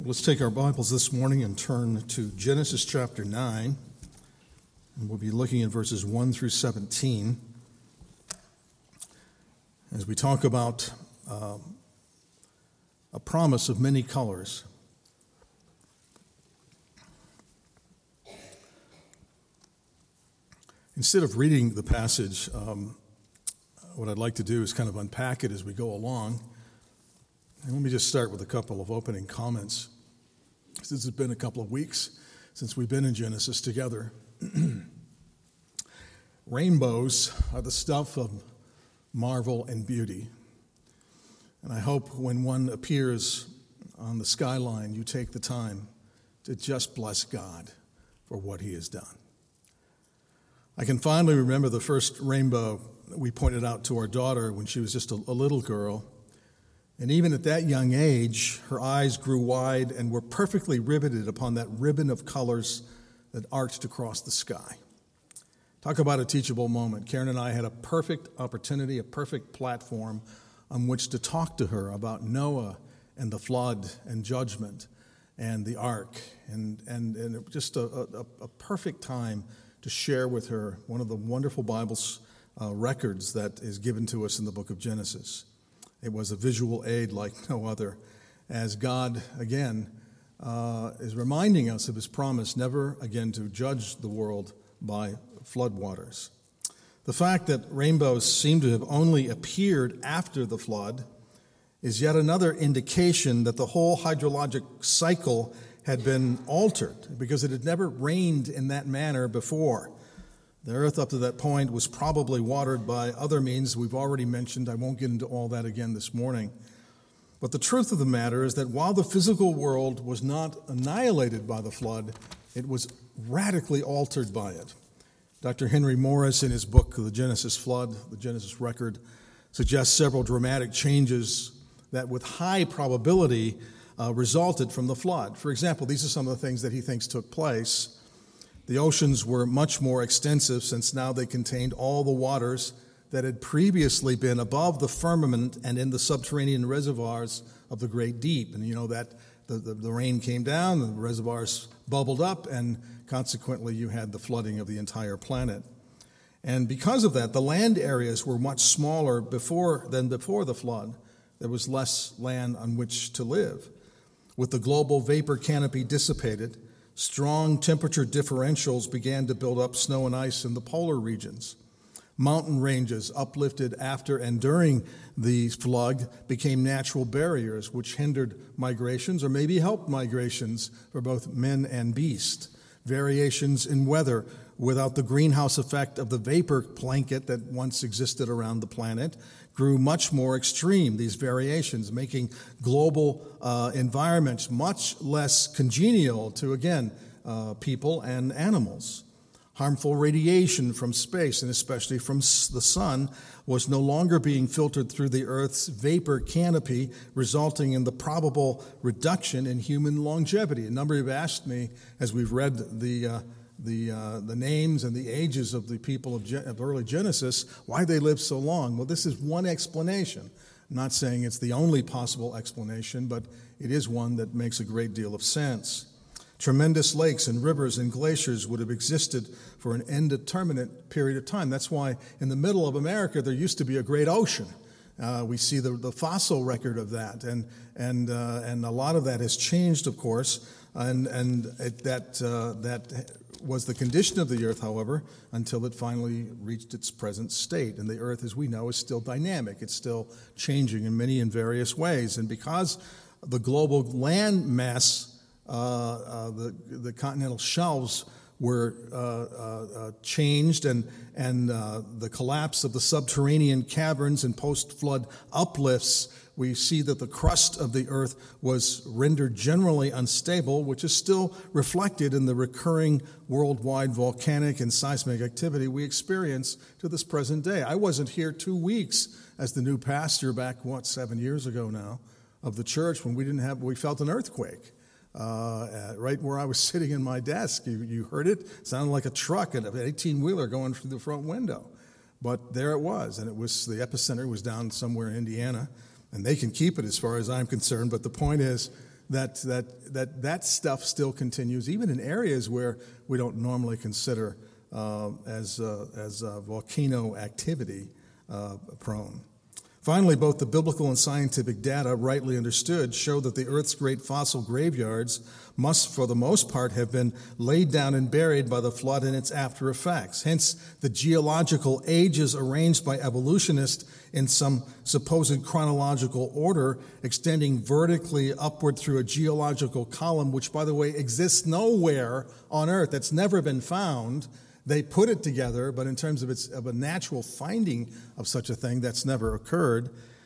Let's take our Bibles this morning and turn to Genesis chapter 9, and we'll be looking at verses 1 through 17 as we talk about a promise of many colors. Instead of reading the passage, what I'd like to do is kind of unpack it as we go along. And let me just start with a couple of opening comments. Since it's been a couple of weeks since we've been in Genesis together. Rainbows are the stuff of marvel and beauty. And I hope when one appears on the skyline, you take the time to just bless God for what he has done. I can fondly remember the first rainbow we pointed out to our daughter when she was just a little girl. And even at that young age, her eyes grew wide and were perfectly riveted upon that ribbon of colors that arched across the sky. Talk about a teachable moment. Karen and I had a perfect opportunity, a perfect platform on which to talk to her about Noah and the flood and judgment and the ark. And just a perfect time to share with her one of the wonderful Bible records that is given to us in the book of Genesis. It was a visual aid like no other, as God, again, is reminding us of his promise never again to judge the world by floodwaters. The fact that rainbows seem to have only appeared after the flood is yet another indication that the whole hydrologic cycle had been altered because it had never rained in that manner before. The earth up to that point was probably watered by other means we've already mentioned. I won't get into all that again this morning. But the truth of the matter is that while the physical world was not annihilated by the flood, it was radically altered by it. Dr. Henry Morris, in his book, The Genesis Flood, The Genesis Record, suggests several dramatic changes that with high probability resulted from the flood. For example, these are some of the things that he thinks took place. The oceans were much more extensive since now they contained all the waters that had previously been above the firmament and in the subterranean reservoirs of the great deep. And you know that the rain came down, the reservoirs bubbled up, and consequently you had the flooding of the entire planet. And because of that, the land areas were much smaller than before the flood. There was less land on which to live. With the global vapor canopy dissipated, strong temperature differentials began to build up snow and ice in the polar regions. Mountain ranges uplifted after and during the flood became natural barriers which hindered migrations or maybe helped migrations for both men and beast. Variations in weather without the greenhouse effect of the vapor blanket that once existed around the planet grew much more extreme, these variations, making global environments much less congenial to, again, people and animals. Harmful radiation from space, and especially from the sun, was no longer being filtered through the Earth's vapor canopy, resulting in the probable reduction in human longevity. A number of you have asked me, as we've read the names and the ages of the people of early Genesis, why they lived so long. Well, this is one explanation. I'm not saying it's the only possible explanation, but it is one that makes a great deal of sense. Tremendous lakes and rivers and glaciers would have existed for an indeterminate period of time. That's why in the middle of America there used to be a great ocean. We see the fossil record of that, and a lot of that has changed, of course, that was the condition of the earth, however, until it finally reached its present state. And the earth, as we know, is still dynamic. It's still changing in many and various ways. And because the global land mass, the continental shelves were changed, and the collapse of the subterranean caverns and post-flood uplifts, we see that the crust of the earth was rendered generally unstable, which is still reflected in the recurring worldwide volcanic and seismic activity we experience to this present day. I wasn't here 2 weeks as the new pastor back, 7 years ago now, of the church when we felt an earthquake. Right where I was sitting in my desk. You heard it? It sounded like a truck, an 18-wheeler going through the front window. But there it was, and the epicenter was down somewhere in Indiana, and they can keep it as far as I'm concerned. But the point is that stuff still continues, even in areas where we don't normally consider as volcano activity prone. Finally, both the biblical and scientific data, rightly understood, show that the Earth's great fossil graveyards must, for the most part, have been laid down and buried by the flood and its after effects. Hence, the geological ages arranged by evolutionists in some supposed chronological order, extending vertically upward through a geological column, which, by the way, exists nowhere on Earth. That's never been found. They put it together, but in terms of a natural finding of such a thing, that's never occurred.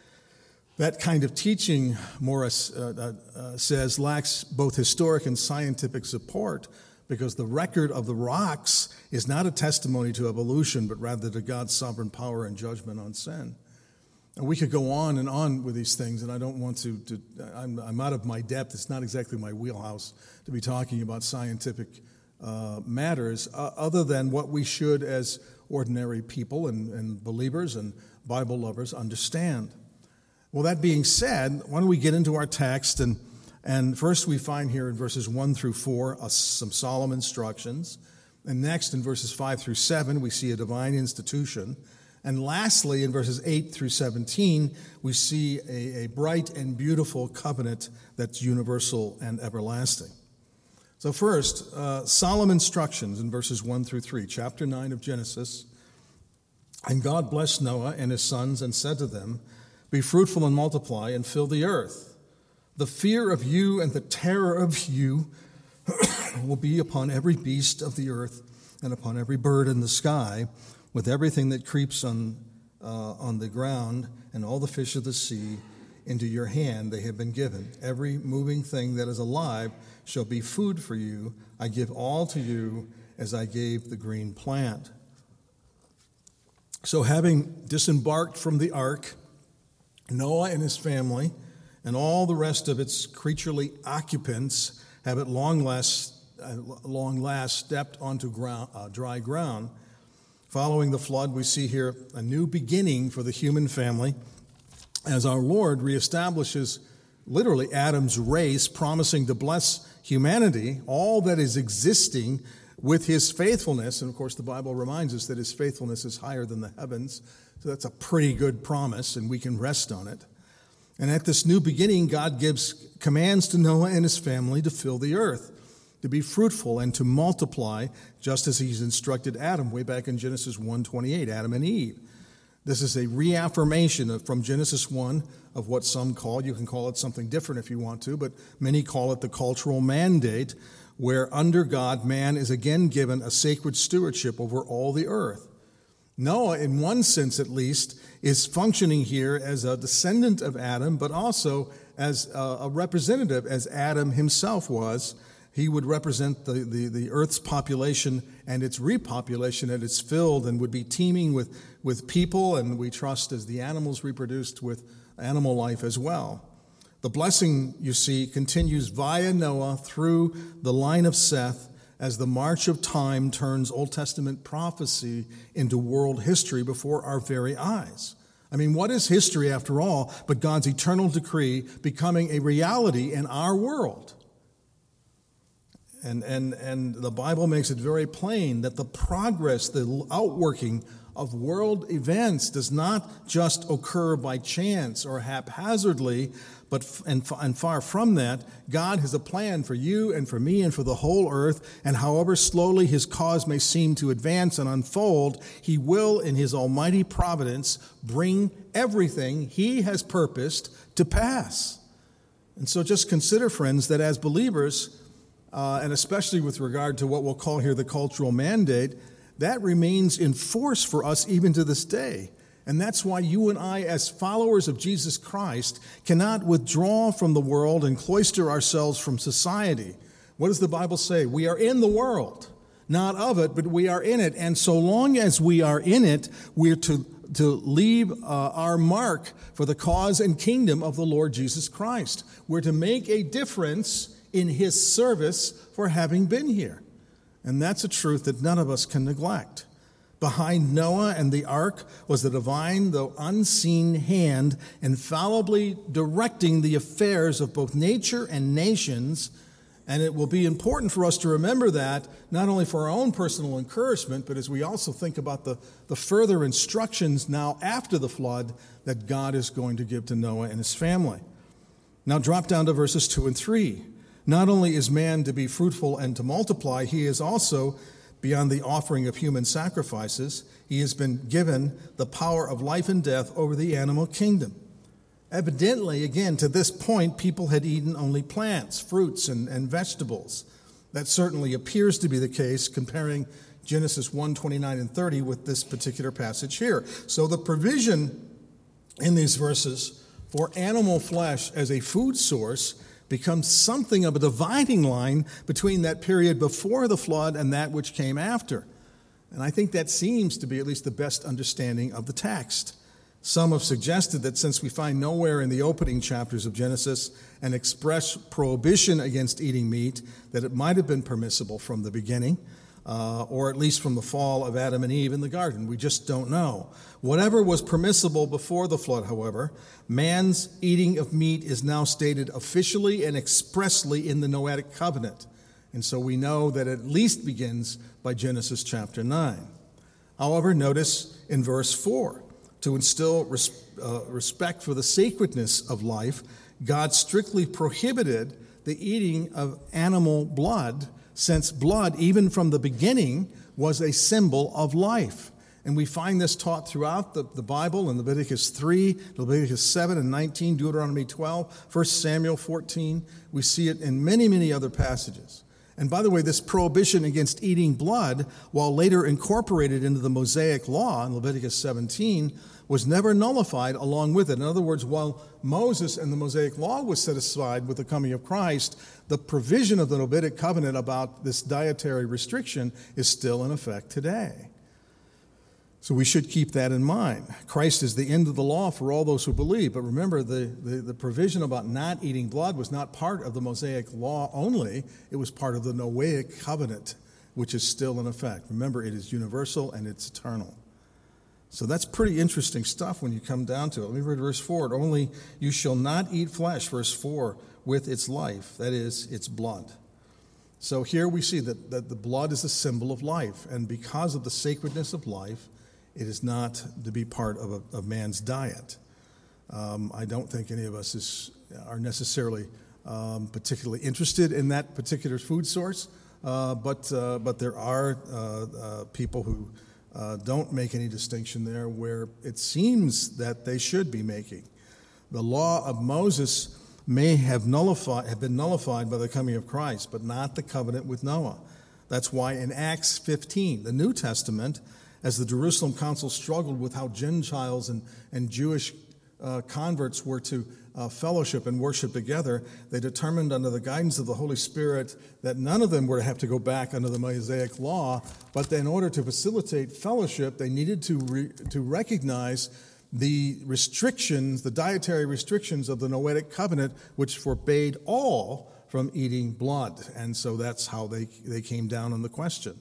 That kind of teaching, Morris says, lacks both historic and scientific support, because the record of the rocks is not a testimony to evolution, but rather to God's sovereign power and judgment on sin. And we could go on and on with these things, and I don't want to I'm out of my depth. It's not exactly my wheelhouse to be talking about scientific matters, other than what we should, as ordinary people and believers and Bible lovers, understand. Well, that being said, why don't we get into our text, and first we find here in verses 1 through 4 some solemn instructions, and next in verses 5 through 7 we see a divine institution, and lastly in verses 8 through 17 we see a bright and beautiful covenant that's universal and everlasting. So first, solemn instructions in verses 1 through 3, chapter 9 of Genesis. And God blessed Noah and his sons and said to them, "Be fruitful and multiply and fill the earth. The fear of you and the terror of you will be upon every beast of the earth and upon every bird in the sky, with everything that creeps on the ground, and all the fish of the sea. Into your hand they have been given. Every moving thing that is alive shall be food for you. I give all to you as I gave the green plant." So having disembarked from the ark, Noah and his family and all the rest of its creaturely occupants have at long last stepped onto dry ground. Following the flood, we see here a new beginning for the human family, as our Lord reestablishes literally Adam's race, promising to bless humanity, all that is existing, with his faithfulness. And of course, the Bible reminds us that his faithfulness is higher than the heavens. So that's a pretty good promise, and we can rest on it. And at this new beginning, God gives commands to Noah and his family to fill the earth, to be fruitful and to multiply, just as he's instructed Adam way back in Genesis 1:28, Adam and Eve. This is a reaffirmation from Genesis 1 of what some call, you can call it something different if you want to, but many call it the cultural mandate, where under God, man is again given a sacred stewardship over all the earth. Noah, in one sense at least, is functioning here as a descendant of Adam, but also as a representative, as Adam himself was. He would represent the earth's population and its repopulation, and it's filled and would be teeming with people, and we trust as the animals reproduced with animal life as well. The blessing, you see, continues via Noah through the line of Seth as the march of time turns Old Testament prophecy into world history before our very eyes. I mean, what is history after all but God's eternal decree becoming a reality in our world? And the Bible makes it very plain that the progress, the outworking of world events does not just occur by chance or haphazardly, and far from that. God has a plan for you and for me and for the whole earth, and however slowly his cause may seem to advance and unfold, he will, in his almighty providence, bring everything he has purposed to pass. And so just consider, friends, that as believers, and especially with regard to what we'll call here the cultural mandate, that remains in force for us even to this day. And that's why you and I, as followers of Jesus Christ, cannot withdraw from the world and cloister ourselves from society. What does the Bible say? We are in the world, not of it, but we are in it. And so long as we are in it, we're to leave our mark for the cause and kingdom of the Lord Jesus Christ. We're to make a difference in his service for having been here. And that's a truth that none of us can neglect. Behind Noah and the ark was the divine, though unseen hand, infallibly directing the affairs of both nature and nations. And it will be important for us to remember that, not only for our own personal encouragement, but as we also think about the further instructions now after the flood that God is going to give to Noah and his family. Now drop down to verses 2 and 3. Not only is man to be fruitful and to multiply, he is also, beyond the offering of human sacrifices, he has been given the power of life and death over the animal kingdom. Evidently, again, to this point, people had eaten only plants, fruits, and vegetables. That certainly appears to be the case, comparing Genesis 1:29 and 30 with this particular passage here. So the provision in these verses for animal flesh as a food source becomes something of a dividing line between that period before the flood and that which came after. And I think that seems to be at least the best understanding of the text. Some have suggested that since we find nowhere in the opening chapters of Genesis an express prohibition against eating meat, that it might have been permissible from the beginning, or at least from the fall of Adam and Eve in the garden. We just don't know. Whatever was permissible before the flood, however, man's eating of meat is now stated officially and expressly in the Noahic covenant. And so we know that it at least begins by Genesis chapter 9. However, notice in verse 4, to instill respect for the sacredness of life, God strictly prohibited the eating of animal blood, since blood, even from the beginning, was a symbol of life. And we find this taught throughout the Bible in Leviticus 3, Leviticus 7 and 19, Deuteronomy 12, 1 Samuel 14. We see it in many, many other passages. And by the way, this prohibition against eating blood, while later incorporated into the Mosaic law in Leviticus 17, was never nullified along with it. In other words, while Moses and the Mosaic law was set aside with the coming of Christ, the provision of the Noahic covenant about this dietary restriction is still in effect today. So we should keep that in mind. Christ is the end of the law for all those who believe. But remember, the provision about not eating blood was not part of the Mosaic law only. It was part of the Noahic covenant, which is still in effect. Remember, it is universal and it's eternal. So that's pretty interesting stuff when you come down to it. Let me read verse 4. Only you shall not eat flesh, verse 4, with its life, that is, its blood. So here we see that the blood is a symbol of life. And because of the sacredness of life, it is not to be part of man's diet. I don't think any of us are necessarily particularly interested in that particular food source, but there are people who don't make any distinction there where it seems that they should be making. The law of Moses may have been nullified by the coming of Christ, but not the covenant with Noah. That's why in Acts 15, the New Testament, as the Jerusalem Council struggled with how Gentiles and Jewish converts were to fellowship and worship together, they determined under the guidance of the Holy Spirit that none of them were to have to go back under the Mosaic law, but in order to facilitate fellowship, they needed to recognize the restrictions, the dietary restrictions of the Noahic covenant, which forbade all from eating blood. And so that's how they came down on the question.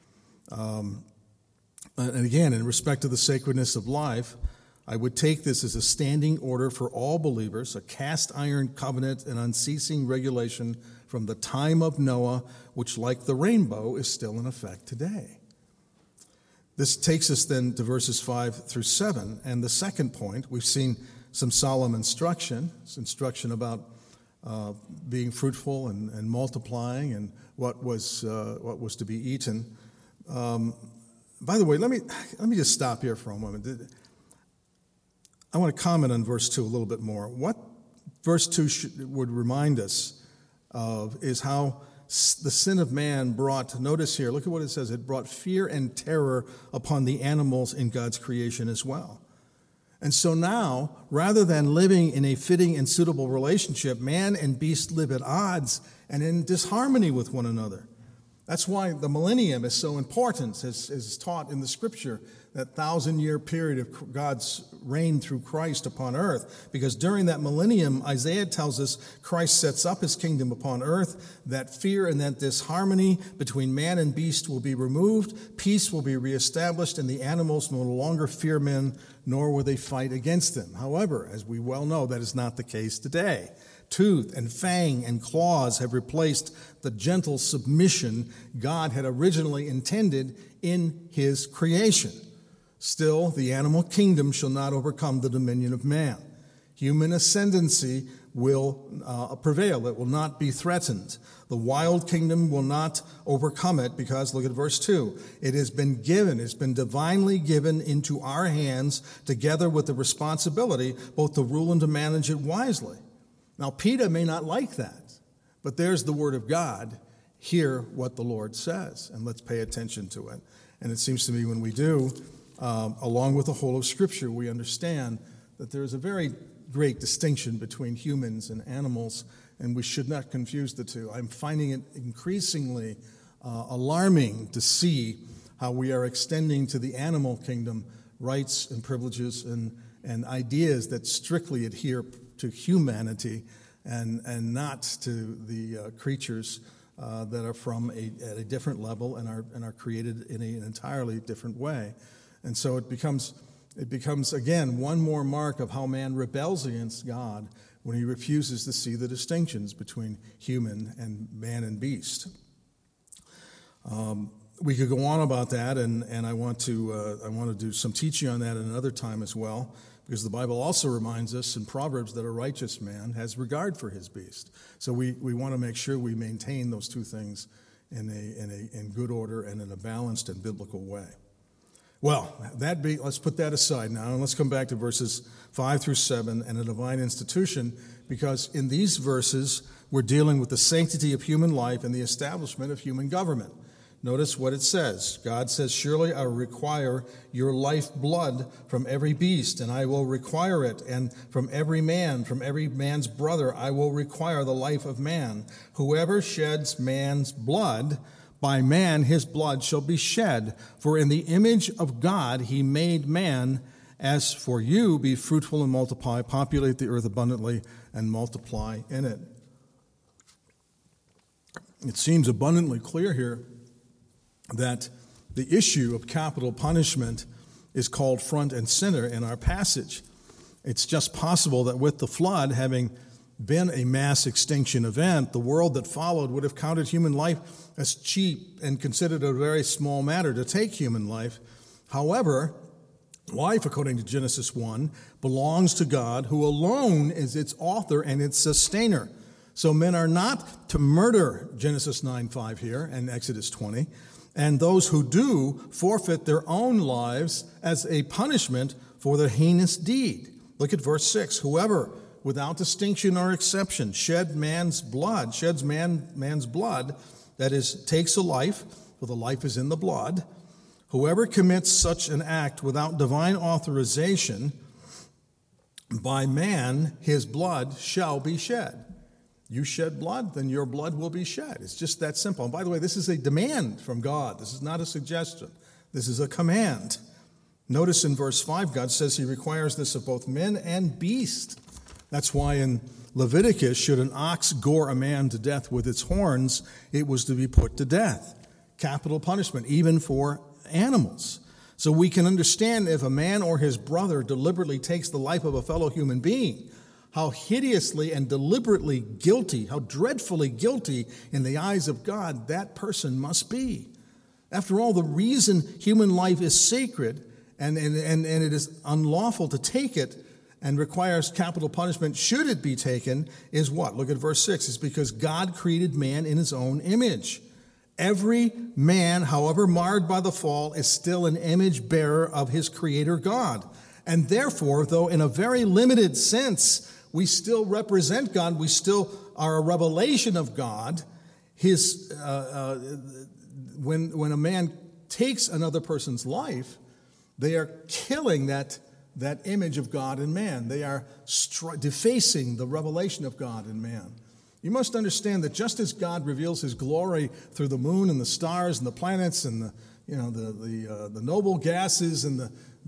And again, in respect to the sacredness of life, I would take this as a standing order for all believers, a cast iron covenant and unceasing regulation from the time of Noah, which, like the rainbow, is still in effect today. This takes us then to verses 5 through 7. And the second point, we've seen some solemn instruction. It's instruction about being fruitful and multiplying and what was to be eaten. By the way, let me just stop here for a moment. I want to comment on verse 2 a little bit more. What verse 2 would remind us of is how the sin of man brought, notice here, look at what it says, it brought fear and terror upon the animals in God's creation as well. And so now, rather than living in a fitting and suitable relationship, man and beast live at odds and in disharmony with one another. That's why the millennium is so important, as taught in the Scripture, that 1,000-year period of God's reign through Christ upon earth. Because during that millennium, Isaiah tells us Christ sets up his kingdom upon earth, that fear and that disharmony between man and beast will be removed, peace will be reestablished, and the animals will no longer fear men, nor will they fight against them. However, as we well know, that is not the case today. Tooth and fang and claws have replaced the gentle submission God had originally intended in his creation. Still, the animal kingdom shall not overcome the dominion of man. Human ascendancy will prevail. It will not be threatened. The wild kingdom will not overcome it because, look at verse 2, it has been given, it's been divinely given into our hands together with the responsibility both to rule and to manage it wisely. Now, PETA may not like that, but there's the word of God. Hear what the Lord says, and let's pay attention to it. And it seems to me when we do, along with the whole of Scripture, we understand that there is a very great distinction between humans and animals, and we should not confuse the two. I'm finding it increasingly alarming to see how we are extending to the animal kingdom rights and privileges and ideas that strictly adhere to humanity and not to the creatures that are from at a different level and are created in an entirely different way. And so it becomes again one more mark of how man rebels against God when he refuses to see the distinctions between human and man and beast. We could go on about that, and I want to do some teaching on that at another time as well, because the Bible also reminds us in Proverbs that a righteous man has regard for his beast. So we want to make sure we maintain those two things in good order and in a balanced and biblical way. Well, let's put that aside now, and let's come back to verses 5 through 7 and a divine institution, because in these verses we're dealing with the sanctity of human life and the establishment of human government. Notice what it says. God says, "Surely I will require your life blood from every beast, and I will require it, and from every man's brother, I will require the life of man. Whoever sheds man's blood, by man his blood shall be shed. For in the image of God he made man. As for you, be fruitful and multiply, populate the earth abundantly, and multiply in it." It seems abundantly clear here that the issue of capital punishment is called front and center in our passage. It's just possible that with the flood having been a mass extinction event, the world that followed would have counted human life as cheap and considered it a very small matter to take human life. However, life, according to Genesis 1, belongs to God, who alone is its author and its sustainer. So men are not to murder, Genesis 9:5 here and Exodus 20, and those who do forfeit their own lives as a punishment for their heinous deed. Look at verse 6. Whoever, without distinction or exception, sheds man's blood, that is, takes a life, for the life is in the blood. Whoever commits such an act without divine authorization, by man his blood shall be shed. You shed blood, then your blood will be shed. It's just that simple. And by the way, this is a demand from God. This is not a suggestion. This is a command. Notice in verse 5, God says he requires this of both men and beast. That's why in Leviticus, should an ox gore a man to death with its horns, it was to be put to death. Capital punishment, even for animals. So we can understand if a man or his brother deliberately takes the life of a fellow human being, how hideously and deliberately guilty, how dreadfully guilty in the eyes of God that person must be. After all, the reason human life is sacred and it is unlawful to take it and requires capital punishment should it be taken is what? Look at verse 6. It's because God created man in his own image. Every man, however marred by the fall, is still an image bearer of his creator God. And therefore, though in a very limited sense, we still represent God, we still are a revelation of God. When a man takes another person's life, they are killing that image of God in man. They are defacing the revelation of God in man. You must understand that just as God reveals his glory through the moon and the stars and the planets and the noble gases and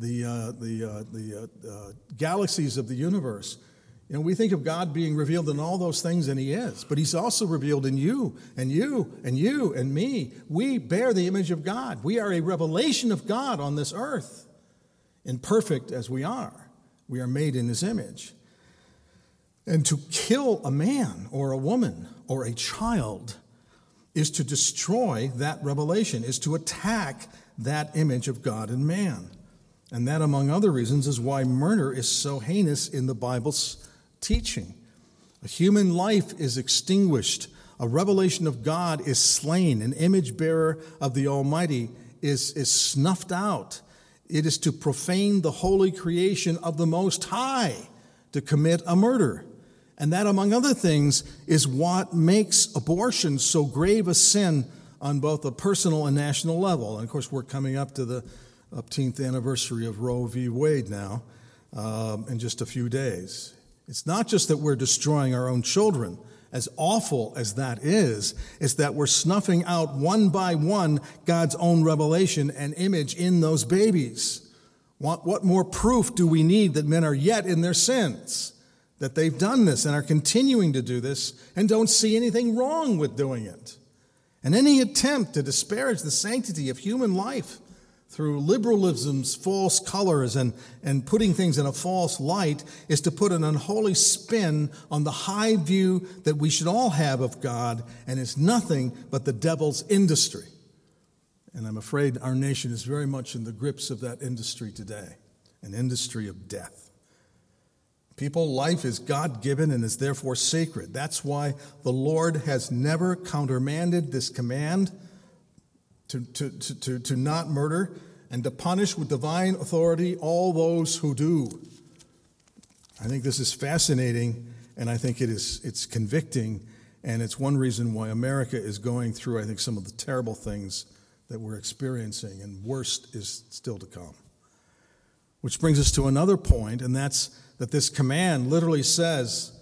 the galaxies of the universe, we think of God being revealed in all those things, and he is. But he's also revealed in you and you and you and me. We bear the image of God. We are a revelation of God on this earth. Imperfect as we are made in his image. And to kill a man or a woman or a child is to destroy that revelation, is to attack that image of God in man. And that, among other reasons, is why murder is so heinous in the Bible's teaching. A human life is extinguished. A revelation of God is slain. An image bearer of the Almighty is snuffed out. It is to profane the holy creation of the Most High to commit a murder. And that, among other things, is what makes abortion so grave a sin on both a personal and national level. And, of course, we're coming up to the 18th anniversary of Roe v. Wade now in just a few days. It's not just that we're destroying our own children, as awful as that is, it's that we're snuffing out one by one God's own revelation and image in those babies. What more proof do we need that men are yet in their sins? That they've done this and are continuing to do this and don't see anything wrong with doing it. And any attempt to disparage the sanctity of human life through liberalism's false colors and putting things in a false light is to put an unholy spin on the high view that we should all have of God, and it's nothing but the devil's industry. And I'm afraid our nation is very much in the grips of that industry today, an industry of death. People, life is God-given and is therefore sacred. That's why the Lord has never countermanded this command to not murder and to punish with divine authority all those who do. I think this is fascinating, and I think it's convicting, and it's one reason why America is going through, I think, some of the terrible things that we're experiencing, and worst is still to come. Which brings us to another point, and that's that this command literally says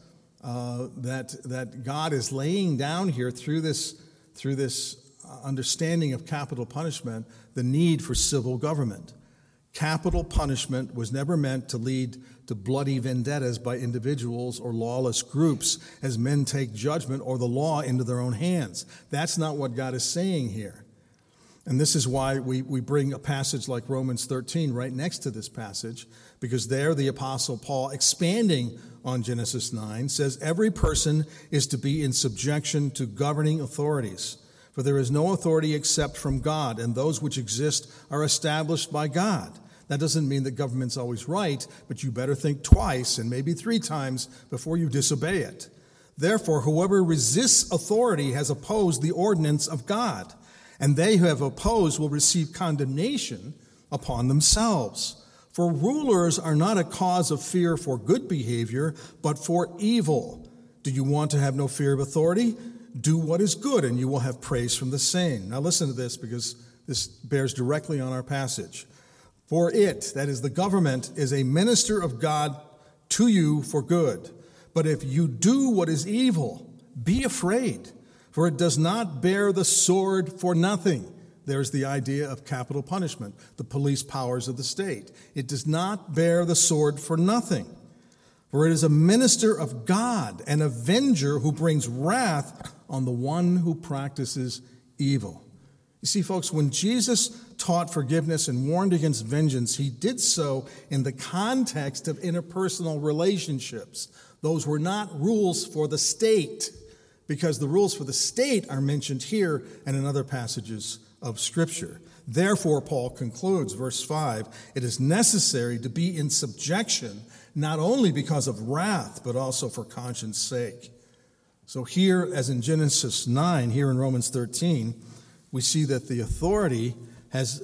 that God is laying down here through this understanding of capital punishment the need for civil government. Capital punishment was never meant to lead to bloody vendettas by individuals or lawless groups as men take judgment or the law into their own hands. That's not what God is saying here. And this is why we bring a passage like Romans 13 right next to this passage, because there the Apostle Paul, expanding on Genesis 9, says every person is to be in subjection to governing authorities. For there is no authority except from God, and those which exist are established by God. That doesn't mean that government's always right, but you better think twice and maybe 3 times before you disobey it. Therefore, whoever resists authority has opposed the ordinance of God, and they who have opposed will receive condemnation upon themselves. For rulers are not a cause of fear for good behavior, but for evil. Do you want to have no fear of authority? Do what is good, and you will have praise from the same. Now listen to this, because this bears directly on our passage. For it, that is the government, is a minister of God to you for good. But if you do what is evil, be afraid, for it does not bear the sword for nothing. There's the idea of capital punishment, the police powers of the state. It does not bear the sword for nothing. For it is a minister of God, an avenger who brings wrath on the one who practices evil. You see, folks, when Jesus taught forgiveness and warned against vengeance, he did so in the context of interpersonal relationships. Those were not rules for the state, because the rules for the state are mentioned here and in other passages of Scripture. Therefore, Paul concludes, verse 5, it is necessary to be in subjection, not only because of wrath, but also for conscience sake. So here, as in Genesis 9, here in Romans 13, we see that the authority has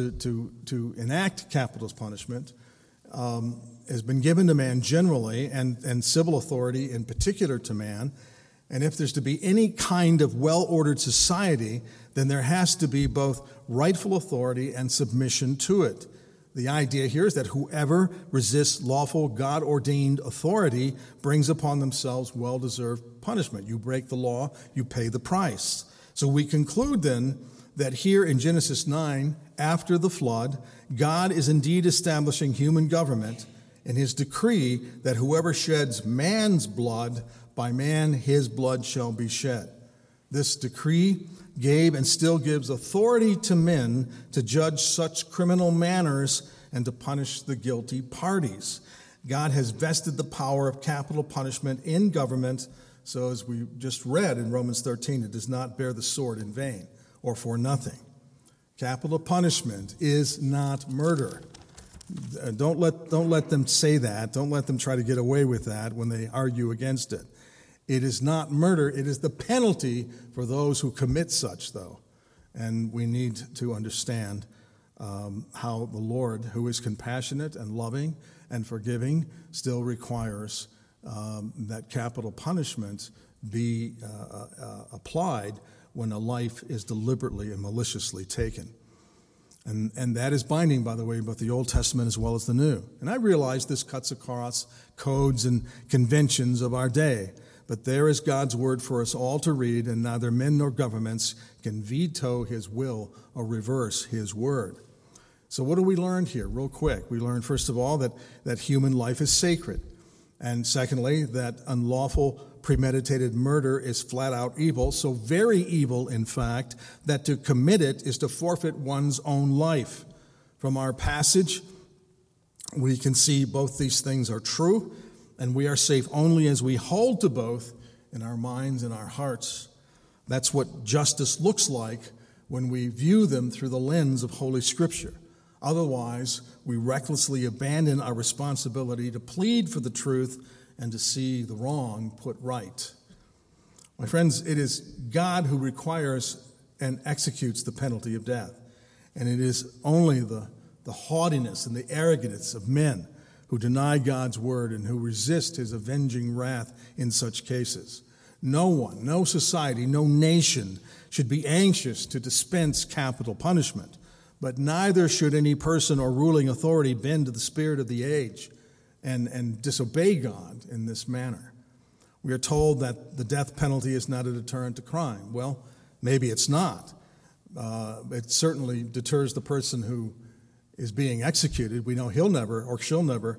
to enact capital punishment has been given to man generally, and civil authority in particular to man. And if there's to be any kind of well-ordered society, then there has to be both rightful authority and submission to it. The idea here is that whoever resists lawful God-ordained authority brings upon themselves well-deserved punishment. You break the law, you pay the price. So we conclude then that here in Genesis 9, after the flood, God is indeed establishing human government in his decree that whoever sheds man's blood, by man his blood shall be shed. This decree gave and still gives authority to men to judge such criminal manners and to punish the guilty parties. God has vested the power of capital punishment in government, so as we just read in Romans 13, it does not bear the sword in vain or for nothing. Capital punishment is not murder. Don't let them say that. Don't let them try to get away with that when they argue against it. It is not murder. It is the penalty for those who commit such, though. And we need to understand how the Lord, who is compassionate and loving and forgiving, still requires that capital punishment be applied when a life is deliberately and maliciously taken. And that is binding, by the way, both the Old Testament as well as the New. And I realize this cuts across codes and conventions of our day. But there is God's word for us all to read, and neither men nor governments can veto his will or reverse his word. So what do we learn here, real quick? We learn, first of all, that human life is sacred. And secondly, that unlawful premeditated murder is flat out evil, so very evil, in fact, that to commit it is to forfeit one's own life. From our passage, we can see both these things are true, and we are safe only as we hold to both in our minds and our hearts. That's what justice looks like when we view them through the lens of Holy Scripture. Otherwise, we recklessly abandon our responsibility to plead for the truth and to see the wrong put right. My friends, it is God who requires and executes the penalty of death. And it is only the haughtiness and the arrogance of men who deny God's word and who resist his avenging wrath in such cases. No one, no society, no nation should be anxious to dispense capital punishment, but neither should any person or ruling authority bend to the spirit of the age and disobey God in this manner. We are told that the death penalty is not a deterrent to crime. Well, maybe it's not. It certainly deters the person who is being executed. We know he'll never or she'll never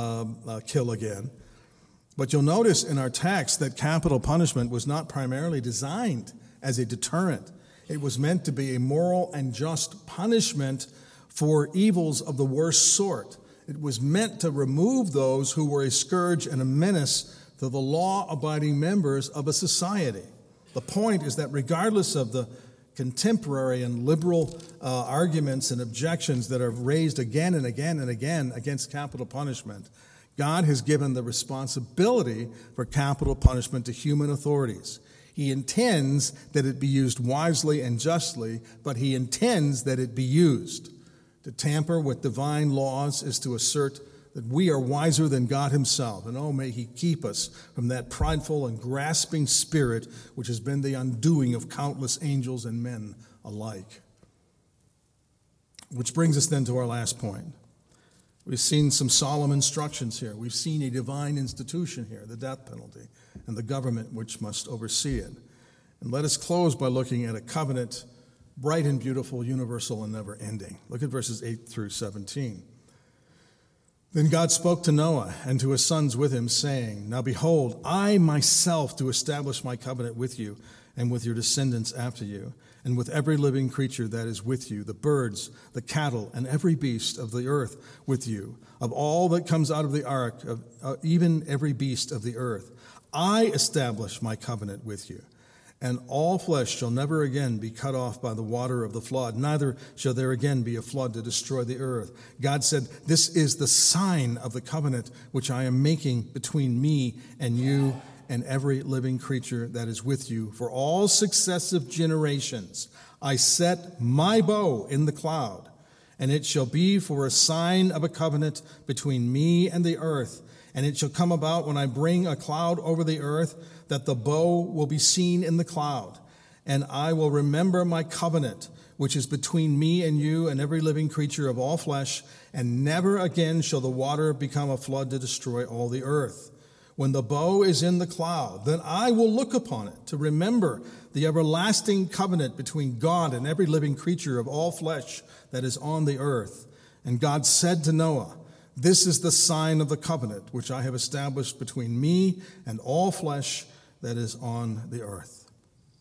kill again. But you'll notice in our text that capital punishment was not primarily designed as a deterrent. It was meant to be a moral and just punishment for evils of the worst sort. It was meant to remove those who were a scourge and a menace to the law-abiding members of a society. The point is that regardless of the contemporary and liberal arguments and objections that are raised again and again and again against capital punishment, God has given the responsibility for capital punishment to human authorities. He intends that it be used wisely and justly, but he intends that it be used. To tamper with divine laws is to assert that we are wiser than God himself. And oh, may he keep us from that prideful and grasping spirit which has been the undoing of countless angels and men alike. Which brings us then to our last point. We've seen some solemn instructions here. We've seen a divine institution here, the death penalty, and the government which must oversee it. And let us close by looking at a covenant, bright and beautiful, universal and never ending. Look at verses 8 through 17. Then God spoke to Noah and to his sons with him, saying, Now behold, I myself do establish my covenant with you and with your descendants after you, and with every living creature that is with you, the birds, the cattle, and every beast of the earth with you, of all that comes out of the ark, even every beast of the earth. I establish my covenant with you. And all flesh shall never again be cut off by the water of the flood, neither shall there again be a flood to destroy the earth. God said, This is the sign of the covenant which I am making between me and you and every living creature that is with you for all successive generations. I set my bow in the cloud, and it shall be for a sign of a covenant between me and the earth. And it shall come about when I bring a cloud over the earth that the bow will be seen in the cloud. and I will remember my covenant, which is between me and you and every living creature of all flesh, and never again shall the water become a flood to destroy all the earth. When the bow is in the cloud, then I will look upon it to remember the everlasting covenant between God and every living creature of all flesh that is on the earth. And God said to Noah, this is the sign of the covenant which I have established between me and all flesh that is on the earth.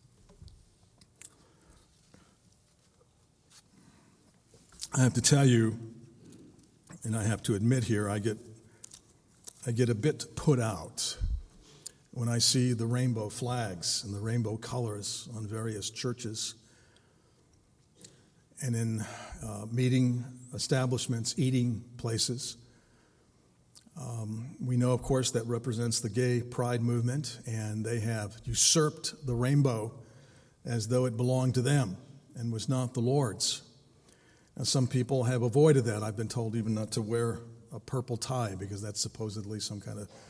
I have to tell you, and I have to admit here, I get a bit put out when I see the rainbow flags and the rainbow colors on various churches and in meeting establishments, eating places. We know, of course, that represents the gay pride movement, and they have usurped the rainbow as though it belonged to them and was not the Lord's. Now, some people have avoided that. I've been told even not to wear a purple tie because that's supposedly some kind of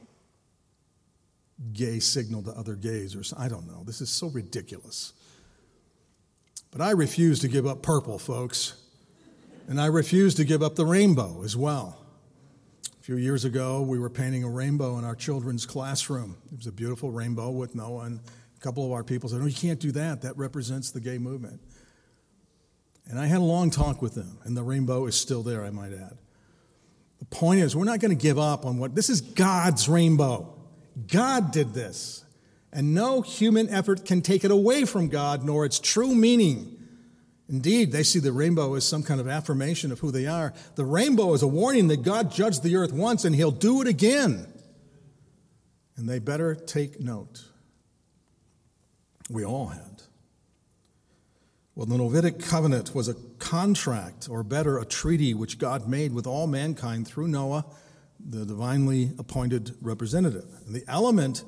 gay signal to other gays, or I don't know. This is so ridiculous. But I refuse to give up purple, folks, and I refuse to give up the rainbow as well. A few years ago, we were painting a rainbow in our children's classroom. It was a beautiful rainbow with Noah, and a couple of our people said, "No, you can't do that. That represents the gay movement." And I had a long talk with them, and the rainbow is still there, I might add. The point is, we're not going to give up on this is God's rainbow. God did this. And no human effort can take it away from God, nor its true meaning. Indeed, they see the rainbow as some kind of affirmation of who they are. The rainbow is a warning that God judged the earth once, and he'll do it again. And they better take note. We all had. Well, the Noahic covenant was a contract, or better, a treaty which God made with all mankind through Noah, the divinely appointed representative. And the elements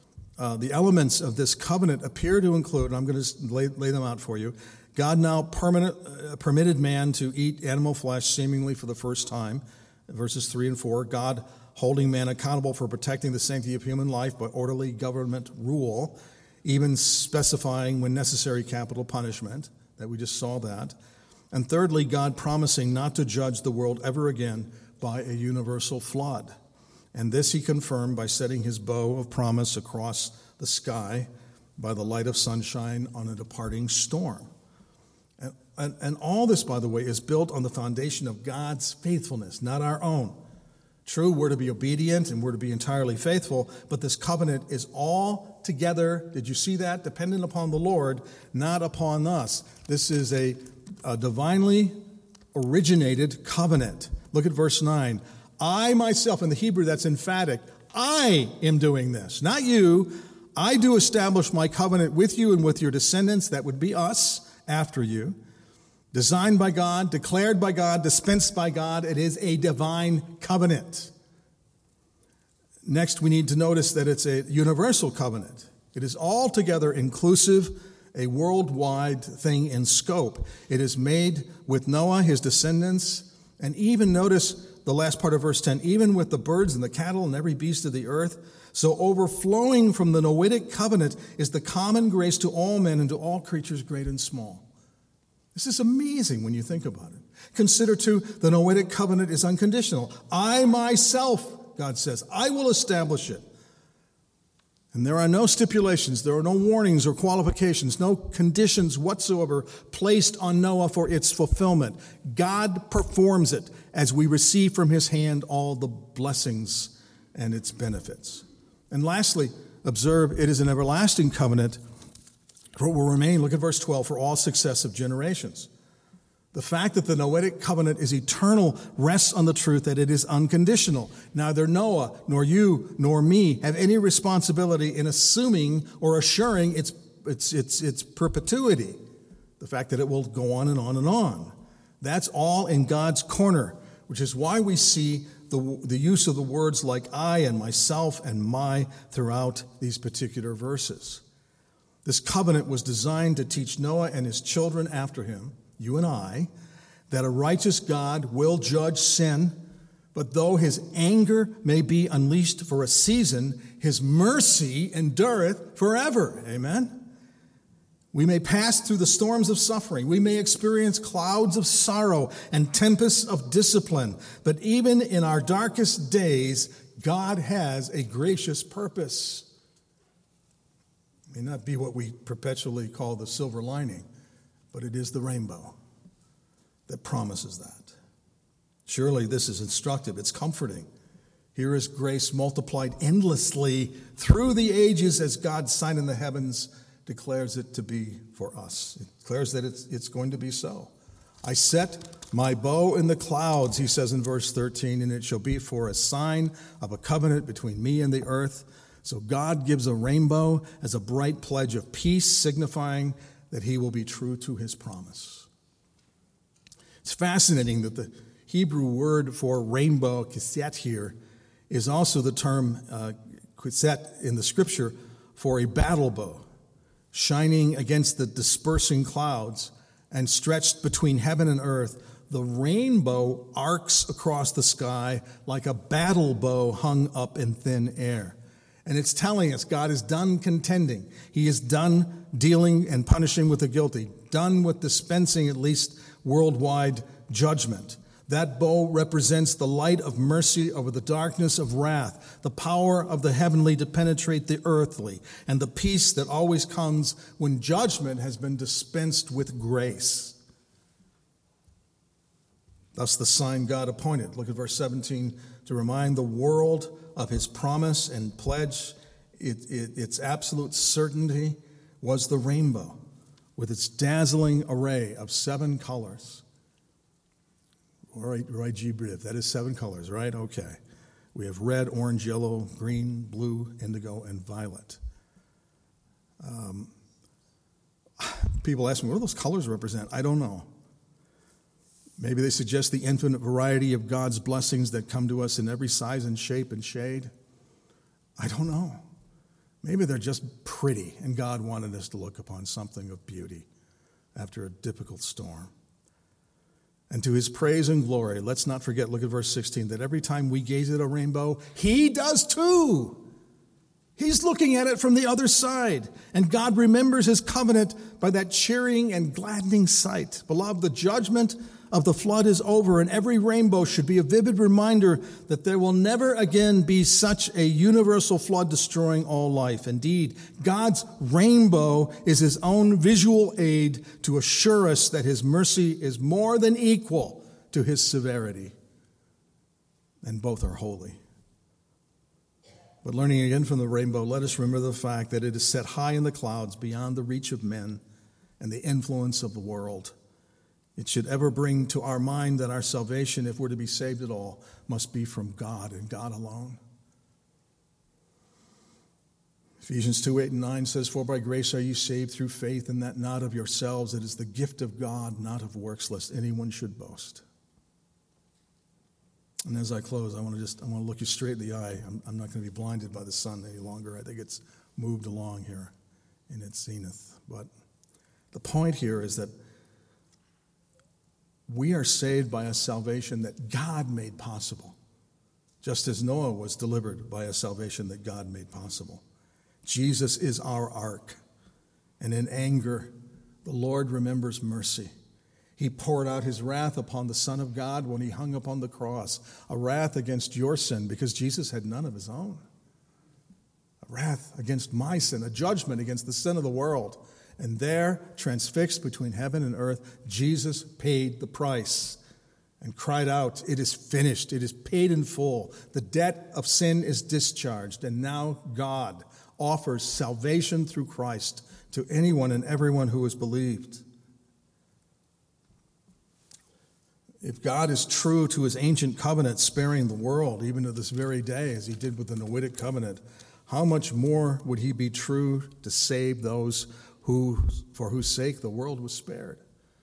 of this covenant appear to include, and I'm going to lay them out for you. God now permitted man to eat animal flesh seemingly for the first time, verses 3 and 4. God holding man accountable for protecting the sanctity of human life by orderly government rule, even specifying when necessary capital punishment, that we just saw that. And thirdly, God promising not to judge the world ever again by a universal flood. And this he confirmed by setting his bow of promise across the sky by the light of sunshine on a departing storm. And all this, by the way, is built on the foundation of God's faithfulness, not our own. True, we're to be obedient and we're to be entirely faithful, but this covenant is all together, did you see that? Dependent upon the Lord, not upon us. This is a divinely originated covenant. Look at verse 9. I myself, in the Hebrew that's emphatic, I am doing this, not you. I do establish my covenant with you and with your descendants, that would be us after you. Designed by God, declared by God, dispensed by God. It is a divine covenant. Next, we need to notice that it's a universal covenant. It is altogether inclusive, a worldwide thing in scope. It is made with Noah, his descendants, and even notice the last part of verse 10, even with the birds and the cattle and every beast of the earth. So overflowing from the Noahic covenant is the common grace to all men and to all creatures great and small. This is amazing when you think about it. Consider, too, the Noahic covenant is unconditional. I myself, God says, I will establish it. And there are no stipulations, there are no warnings or qualifications, no conditions whatsoever placed on Noah for its fulfillment. God performs it as we receive from his hand all the blessings and its benefits. And lastly, observe, it is an everlasting covenant, for it will remain, look at verse 12, for all successive generations. The fact that the Noahic covenant is eternal rests on the truth that it is unconditional. Neither Noah, nor you, nor me have any responsibility in assuming or assuring its perpetuity. The fact that it will go on and on and on. That's all in God's corner, which is why we see the use of the words like I and myself and my throughout these particular verses. This covenant was designed to teach Noah and his children after him, you and I, that a righteous God will judge sin, but though his anger may be unleashed for a season, his mercy endureth forever. Amen? We may pass through the storms of suffering. We may experience clouds of sorrow and tempests of discipline. But even in our darkest days, God has a gracious purpose. It may not be what we perpetually call the silver lining, but it is the rainbow that promises that. Surely this is instructive. It's comforting. Here is grace multiplied endlessly through the ages as God's sign in the heavens declares it to be for us. It declares that it's going to be so. I set my bow in the clouds, he says in verse 13, and it shall be for a sign of a covenant between me and the earth. So God gives a rainbow as a bright pledge of peace, signifying that he will be true to his promise. It's fascinating that the Hebrew word for rainbow, kiset, here, is also the term kiset in the scripture for a battle bow, shining against the dispersing clouds and stretched between heaven and earth. The rainbow arcs across the sky like a battle bow hung up in thin air. And it's telling us God is done contending. He is done dealing and punishing with the guilty, done with dispensing at least worldwide judgment. That bow represents the light of mercy over the darkness of wrath, the power of the heavenly to penetrate the earthly, and the peace that always comes when judgment has been dispensed with grace. Thus the sign God appointed. Look at verse 17. To remind the world of his promise and pledge, its absolute certainty was the rainbow with its dazzling array of 7 colors. Right, Gibriv, that is 7 colors, right? Okay. We have red, orange, yellow, green, blue, indigo, and violet. People ask me, what do those colors represent? I don't know. Maybe they suggest the infinite variety of God's blessings that come to us in every size and shape and shade. I don't know. Maybe they're just pretty, and God wanted us to look upon something of beauty after a difficult storm. And to his praise and glory, let's not forget, look at verse 16, that every time we gaze at a rainbow, he does too. He's looking at it from the other side. And God remembers his covenant by that cheering and gladdening sight. Beloved, the judgment of the flood is over, and every rainbow should be a vivid reminder that there will never again be such a universal flood destroying all life. Indeed, God's rainbow is his own visual aid to assure us that his mercy is more than equal to his severity, and both are holy. But learning again from the rainbow, let us remember the fact that it is set high in the clouds beyond the reach of men and the influence of the world. It should ever bring to our mind that our salvation, if we're to be saved at all, must be from God and God alone. Ephesians 2:8 and 9 says, For by grace are you saved through faith, and that not of yourselves. It is the gift of God, not of works, lest anyone should boast. And as I close, I want to look you straight in the eye. I'm not going to be blinded by the sun any longer. I think it's moved along here in its zenith. But the point here is that we are saved by a salvation that God made possible, just as Noah was delivered by a salvation that God made possible. Jesus is our ark, and in anger, the Lord remembers mercy. He poured out his wrath upon the Son of God when he hung upon the cross, a wrath against your sin because Jesus had none of his own, a wrath against my sin, a judgment against the sin of the world. And there, transfixed between heaven and earth, Jesus paid the price and cried out, It is finished. It is paid in full. The debt of sin is discharged. And now God offers salvation through Christ to anyone and everyone who has believed. If God is true to his ancient covenant, sparing the world, even to this very day, as he did with the Noahic covenant, how much more would he be true to save those for whose sake the world was spared?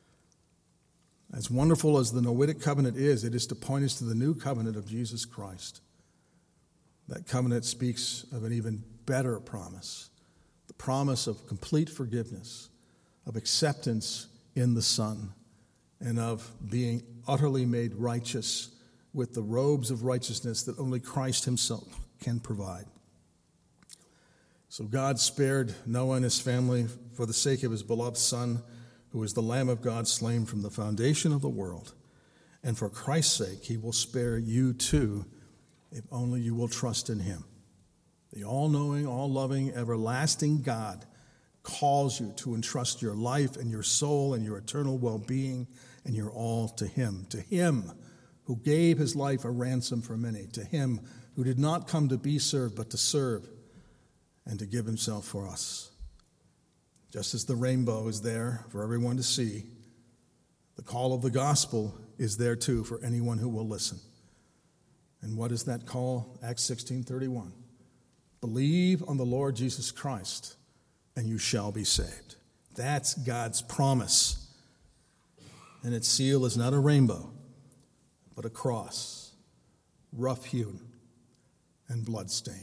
As wonderful as the Noahic covenant is, it is to point us to the new covenant of Jesus Christ. That covenant speaks of an even better promise, the promise of complete forgiveness, of acceptance in the Son, and of being utterly made righteous with the robes of righteousness that only Christ himself can provide. So God spared Noah and his family for the sake of his beloved Son, who is the Lamb of God slain from the foundation of the world. And for Christ's sake, he will spare you too, if only you will trust in him. The all-knowing, all-loving, everlasting God calls you to entrust your life and your soul and your eternal well-being and your all to him who gave his life a ransom for many, to him who did not come to be served but to serve and to give himself for us. Just as the rainbow is there for everyone to see, the call of the gospel is there too for anyone who will listen. And what is that call? Acts 16:31. Believe on the Lord Jesus Christ, and you shall be saved. That's God's promise. And its seal is not a rainbow, but a cross, rough-hewn and blood-stained.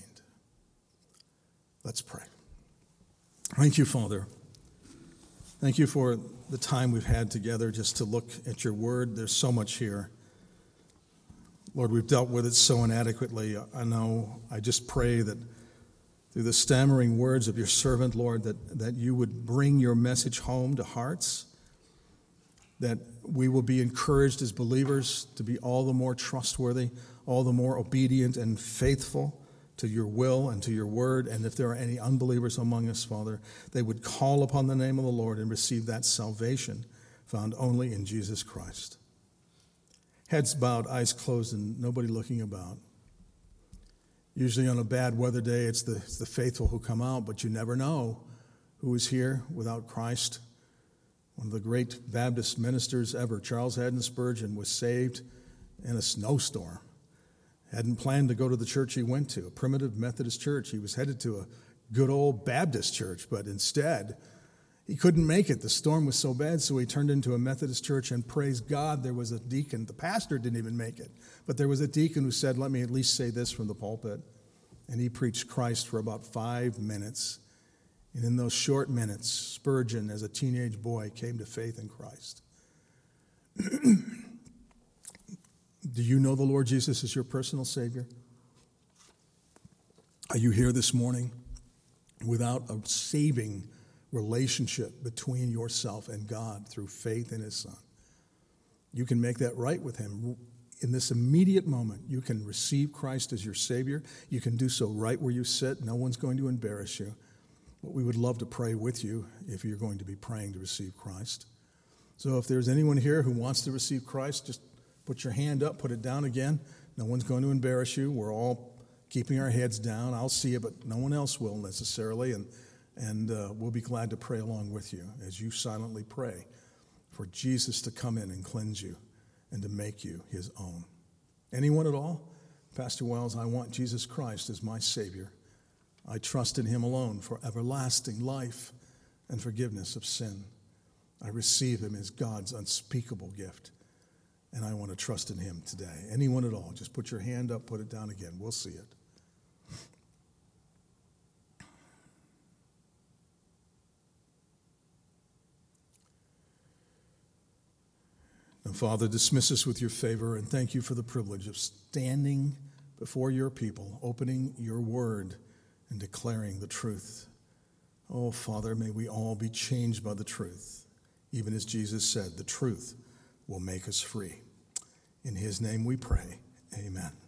Let's pray. Thank you, Father. Thank you for the time we've had together just to look at your word. There's so much here. Lord, we've dealt with it so inadequately. I know. I just pray that through the stammering words of your servant, Lord, that you would bring your message home to hearts, that we will be encouraged as believers to be all the more trustworthy, all the more obedient and faithful to your will and to your word. And if there are any unbelievers among us, Father, they would call upon the name of the Lord and receive that salvation found only in Jesus Christ. Heads bowed, eyes closed, and nobody looking about. Usually on a bad weather day, it's the faithful who come out, but you never know who is here without Christ. One of the great Baptist ministers ever, Charles Haddon Spurgeon, was saved in a snowstorm. Hadn't planned to go to the church he went to, a primitive Methodist church. He was headed to a good old Baptist church, but instead, he couldn't make it. The storm was so bad, so he turned into a Methodist church, and praise God, there was a deacon. The pastor didn't even make it, but there was a deacon who said, let me at least say this from the pulpit. And he preached Christ for about 5 minutes. And in those short minutes, Spurgeon, as a teenage boy, came to faith in Christ. Do you know the Lord Jesus as your personal Savior? Are you here this morning without a saving relationship between yourself and God through faith in his Son? You can make that right with him. In this immediate moment, you can receive Christ as your Savior. You can do so right where you sit. No one's going to embarrass you. But we would love to pray with you if you're going to be praying to receive Christ. So if there's anyone here who wants to receive Christ, just put your hand up, put it down again. No one's going to embarrass you. We're all keeping our heads down. I'll see it, but no one else will necessarily. And we'll be glad to pray along with you as you silently pray for Jesus to come in and cleanse you and to make you his own. Anyone at all? Pastor Wells, I want Jesus Christ as my Savior. I trust in him alone for everlasting life and forgiveness of sin. I receive him as God's unspeakable gift, and I want to trust in him today. Anyone at all, just put your hand up, put it down again. We'll see it. And Father, dismiss us with your favor, and thank you for the privilege of standing before your people, opening your word and declaring the truth. Oh, Father, may we all be changed by the truth. Even as Jesus said, the truth will make us free. In his name we pray. Amen.